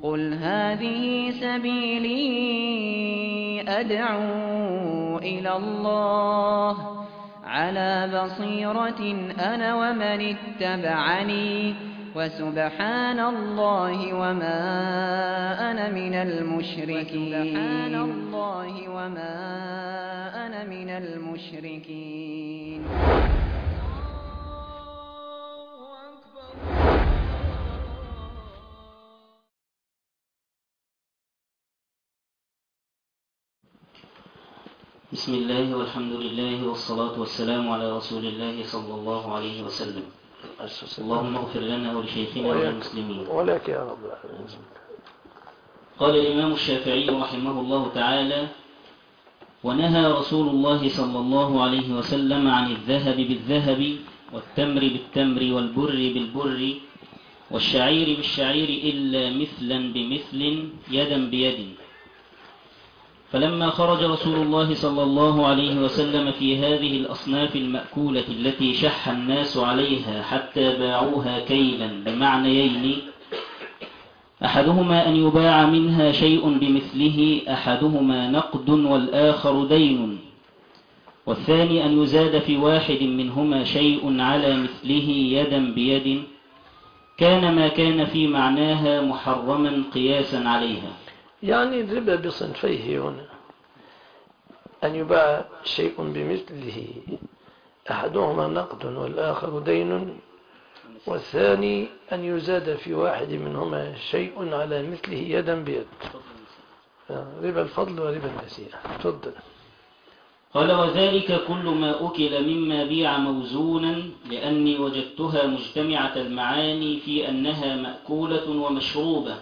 قل هذه سبيلي أدعو إلى الله على بصيرة أنا ومن اتبعني وسبحان الله وما أنا من المشركين. بسم الله والحمد لله والصلاة والسلام على رسول الله صلى الله عليه وسلم. اللهم اغفر لنا ولشيخنا وللمسلمين. ولك يا رب. قال الإمام الشافعي رحمه الله تعالى: ونهى رسول الله صلى الله عليه وسلم عن الذهب بالذهب والتمر بالتمر والبر بالبر والشعير بالشعير إلا مثلا بمثل يدا بيد. فلما خرج رسول الله صلى الله عليه وسلم في هذه الأصناف المأكولة التي شح الناس عليها حتى باعوها كيلا بمعنيين: أحدهما أن يباع منها شيء بمثله، أحدهما نقد والآخر دين، والثاني أن يزاد في واحد منهما شيء على مثله يدا بيد، كان ما كان في معناها محرما قياسا عليها. يعني الربا بصنفيه هنا: أن يباع شيء بمثله، أحدهما نقد والآخر دين، والثاني أن يزاد في واحد منهما شيء على مثله يدا بيد. ربا الفضل وربا النسيئة. تفضل. قال: وذلك كل ما أكل مما بيع موزونا، لأني وجدتها مجتمعة المعاني في أنها مأكولة ومشروبة،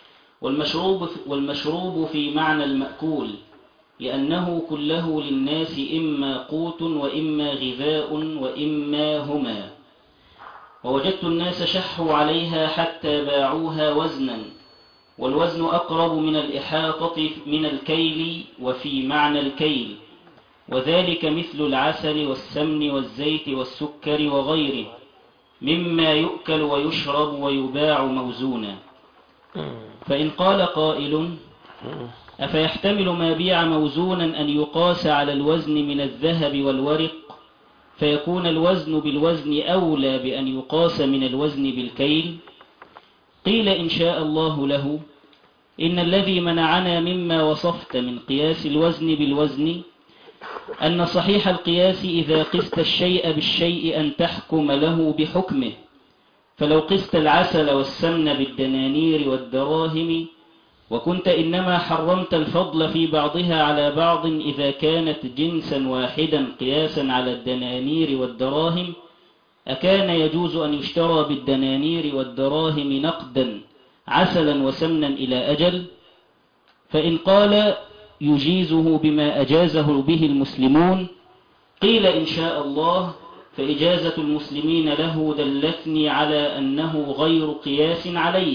والمشروب في معنى المأكول، لأنه كله للناس إما قوت وإما غذاء وإما هما. ووجدت الناس شحوا عليها حتى باعوها وزنا، والوزن أقرب من الإحاطة من الكيل وفي معنى الكيل، وذلك مثل العسل والسمن والزيت والسكر وغيره مما يؤكل ويشرب ويباع موزونا. فإن قال قائل: أفيحتمل ما بيع موزونا أن يقاس على الوزن من الذهب والورق، فيكون الوزن بالوزن أولى بأن يقاس من الوزن بالكيل؟ قيل إن شاء الله له: إن الذي منعنا مما وصفت من قياس الوزن بالوزن أن صحيح القياس إذا قست الشيء بالشيء أن تحكم له بحكمه، فلو قست العسل والسمن بالدنانير والدراهم وكنت إنما حرمت الفضل في بعضها على بعض إذا كانت جنسا واحدا قياسا على الدنانير والدراهم، أكان يجوز أن يشترى بالدنانير والدراهم نقدا عسلا وسمنا إلى أجل؟ فإن قال يجيزه بما أجازه به المسلمون، قيل إن شاء الله، فإجازة المسلمين له دلتني على أنه غير قياس عليه.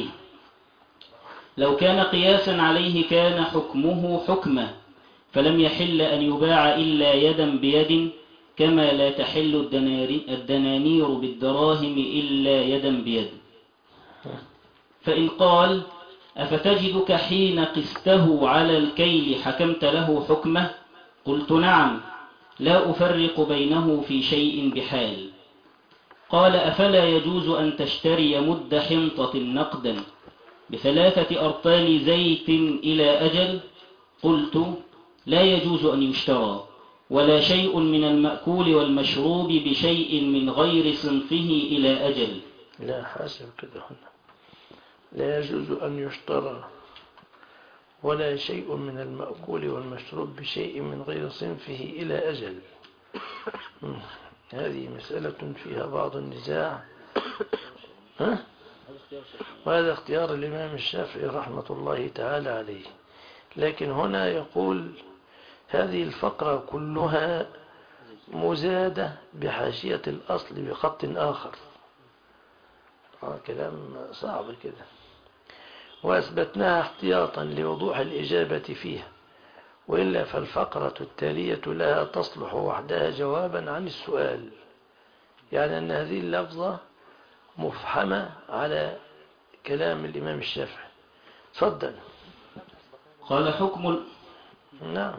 لو كان قياسا عليه كان حكمه حكمه، فلم يحل أن يباع إلا يدا بيد، كما لا تحل الدنانير بالدراهم إلا يدا بيد. فإن قال: أفتجدك حين قسته على الكيل حكمت له حكمه؟ قلت: نعم، لا أفرق بينه في شيء بحال. قال: أفلا يجوز أن تشتري مد حنطة نقدا ب3 أرطال زيت إلى أجل؟ قلت: لا يجوز أن يشترى ولا شيء من المأكول والمشروب بشيء من غير صنفه إلى أجل. لا حاسب كده هنا: لا يجوز أن يشترى ولا شيء من المأكول والمشروب بشيء من غير صنفه إلى أجل. هذه مسألة فيها بعض النزاع، وهذا اختيار الإمام الشافعي رحمة الله تعالى عليه. لكن هنا يقول هذه الفقرة كلها مزادة بحاشية الأصل بخط آخر. كلام صعب كده، وأثبتناها احتياطا لوضوح الإجابة فيها، وإلا فالفقرة التالية لها تصلح وحدها جوابا عن السؤال، يعني أن هذه اللفظة مفحمة على كلام الإمام الشافعي. تفضل. قال حكم نعم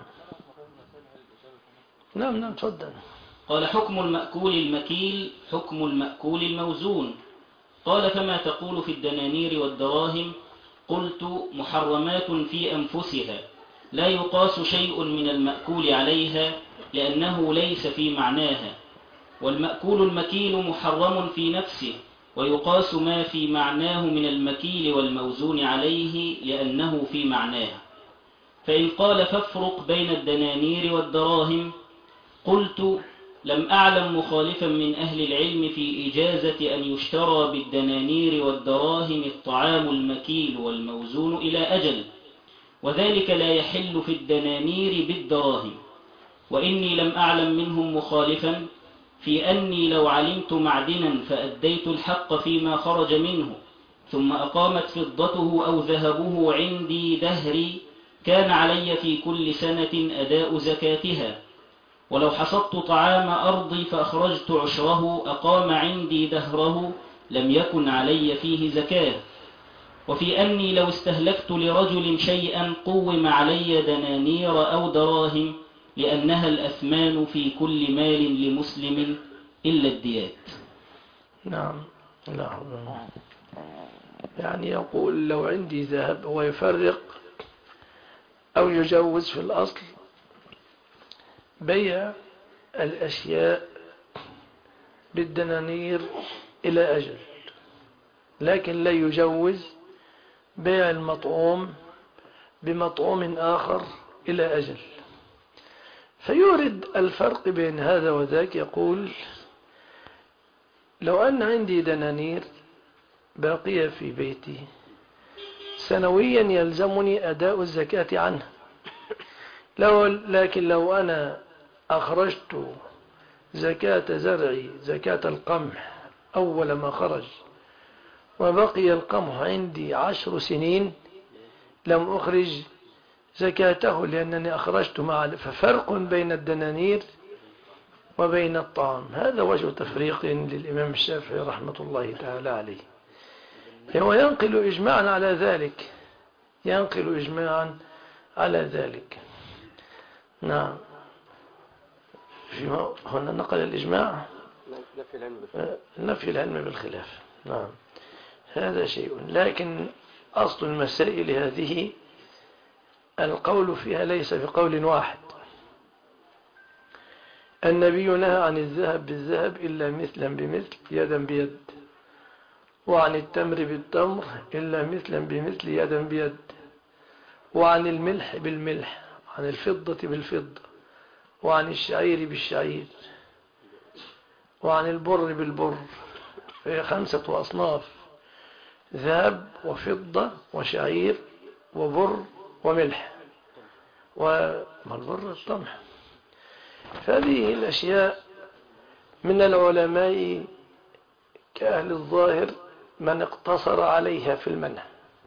نعم نعم تفضل. قال حكم المأكول المكيل حكم المأكول الموزون. قال فما تقول في الدنانير والدراهم؟ قلت محرمات في أنفسها، لا يقاس شيء من المأكول عليها لأنه ليس في معناها، والمأكول المكيل محرم في نفسه، ويقاس ما في معناه من المكيل والموزون عليه لأنه في معناه. فإن قال فافرق بين الدنانير والدراهم، قلت لم أعلم مخالفا من أهل العلم في إجازة أن يشترى بالدنانير والدراهم الطعام المكيل والموزون إلى أجل، وذلك لا يحل في الدنانير بالدراهم. وإني لم أعلم منهم مخالفا في أني لو علمت معدنا فأديت الحق فيما خرج منه، ثم أقامت فضته أو ذهبه عندي دهري، كان علي في كل سنة أداء زكاتها. ولو حصدت طعام أرضي فأخرجت عشره أقام عندي دهره، لم يكن علي فيه زكاة. وفي أني لو استهلكت لرجل شيئا قوم علي دنانير أو دراهم، لأنها الأثمان في كل مال لمسلم إلا الديات. نعم. لا يعني يقول لو عندي ذهب ويفرق أو يجوز في الأصل بيع الأشياء بالدنانير إلى أجل، لكن لا يجوز بيع المطعوم بمطعوم آخر إلى أجل. فيورد الفرق بين هذا وذاك، يقول لو أن عندي دنانير باقية في بيتي سنويا يلزمني أداء الزكاة عنها، لكن لو أنا أخرجت زكاة زرعي زكاة القمح أول ما خرج وبقي القمح عندي 10 سنين لم أخرج زكاته لأنني أخرجت ففرق بين الدنانير وبين الطعام. هذا وجه تفريق للإمام الشافعي رحمة الله تعالى عليه، هو ينقل إجماعا على ذلك، ينقل إجماعا على ذلك. نعم. هنا نقل الإجماع نفي العلم بالخلاف. نعم هذا شيء، لكن أصل المسائل هذه القول فيها ليس بقول واحد. النبي نهى عن الذهب بالذهب إلا مثلا بمثل يدا بيد، وعن التمر بالتمر إلا مثلا بمثل يدا بيد، وعن الملح بالملح، عن الفضة بالفضة، وعن الشعير بالشعير، وعن البر بالبر. فهي 5 أصناف: ذهب وفضة وشعير وبر وملح، والبر الطمح. فهذه الأشياء من العلماء كأهل الظاهر من اقتصر عليها في المنع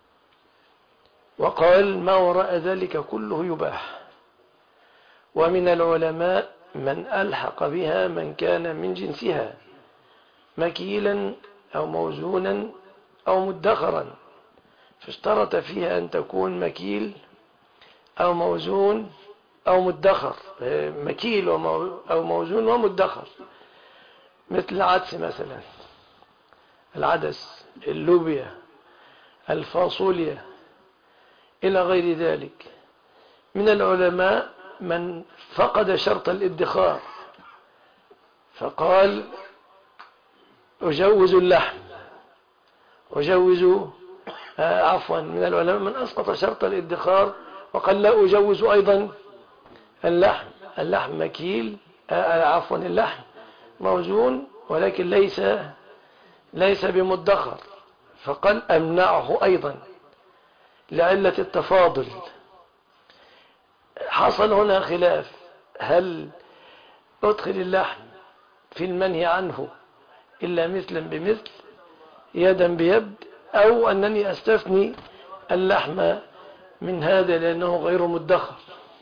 وقال ما وراء ذلك كله يباح، ومن العلماء من ألحق بها من كان من جنسها مكيلا أو موزونا أو مدخرا، فاشترط فيها أن تكون مكيل أو موزون أو مدخر، مكيل أو موزون ومدخر، مثل العدس مثلا، العدس، اللوبيا، الفاصوليا إلى غير ذلك. من العلماء من فقد شرط الادخار فقال أجوز اللحم، عفوا من العلماء من أسقط شرط الادخار وقال لا أجوز أيضا اللحم. اللحم مكيل، عفوا اللحم موزون ولكن ليس بمدخر، فقال أمنعه أيضا لعلة التفاضل. حصل هنا خلاف، هل أدخل اللحم في المنهي عنه إلا مثلا بمثل يدا بيد، أو أنني أستثني اللحم من هذا لأنه غير مدخر.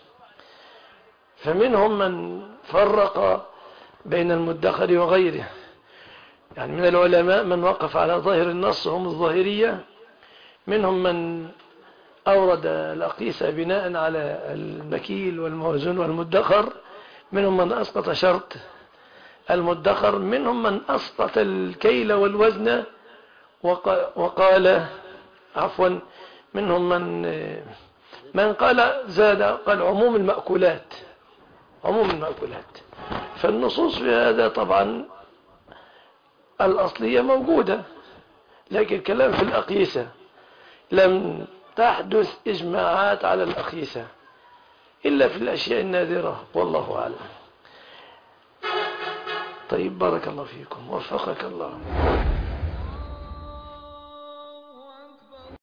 فمنهم من فرق بين المدخر وغيره، يعني من العلماء من وقف على ظاهر النص هم الظاهرية، منهم من أورد الأقيسة بناء على المكيل والموزون والمدخر، منهم من أسقط شرط المدخر، منهم من أسقط الكيل والوزن وقال عفوا منهم من قال زاد، قال عموم المأكولات، عموم المأكولات. فالنصوص في هذا طبعا الأصلية موجودة، لكن الكلام في الأقيسة لم تحدث إجماعات على الأقيسة إلا في الأشياء النادرة، والله أعلم. طيب، بارك الله فيكم، وفقك الله.